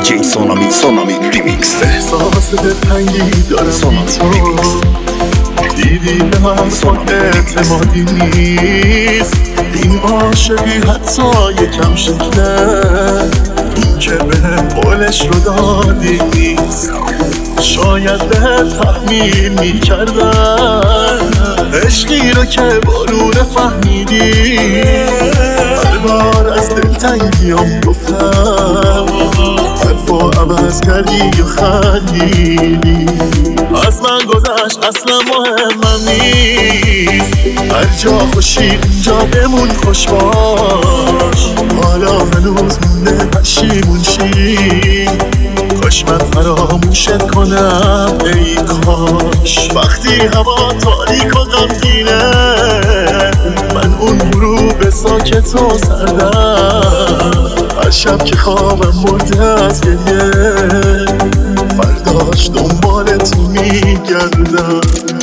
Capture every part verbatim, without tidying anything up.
جی سونامی سونامی ریمیکس. احساس دلتنگی دارم سونامی ریمیکس. دیدی به من خود اعتمادی نیست، این عاشقی حتی یکم شکله، این که به قولش رو دادی نیست. شاید به تحمیل می کردن عشقی رو که بارون فهمیدی. هر بار از دلتنگیام گفتم حرفا عوض کردی و خندیدی. از من گذشت اصلا مهمم نیست، هر جا خوشی اونجا بمون خوش باش. حالا هنوز مونده پشیمون شی، کاش من فراموشت کنم ای کاش. وقتی هوا تاریک و غمگینه، من اون غروب ساکت و سردم، هر شب که خوابم برده از گریه، فرداش دنبال تو میگردم.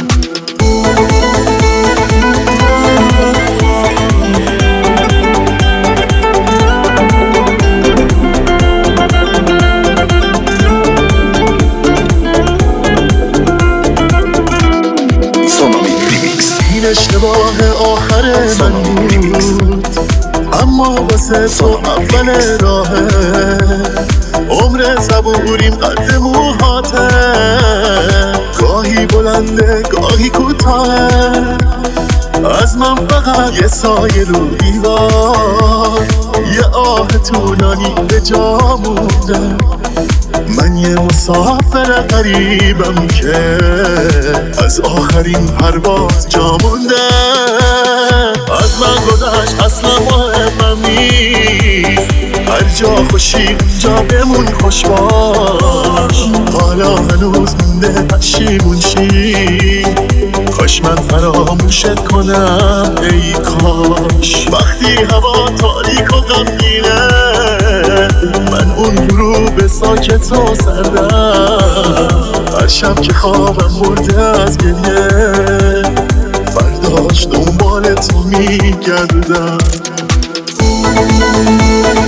این اشتباه آخر من بود، اما واسه تو اول راهه. عمر صبوریم قد موهاته، گاهی بلنده گاهی کوتاهه. از من فقط یه سایه رو دیوار، یه آه طولانی به جا مونده. من یه مسافر غریبم که از آخرین پرواز جا مونده. از من گذشت اصلا مهمم نیست، هر جا خوشی اونجا بمون خوش باش. حالا هنوز مونده پشیمون شی، کاش من فراموشت کنم ای کاش. وقتی هوا تاریک و غمگینه، من اون غروب ساکت و سردم، هر شب که خوابم برده از گریه، فرداش دنبال تو میگردم.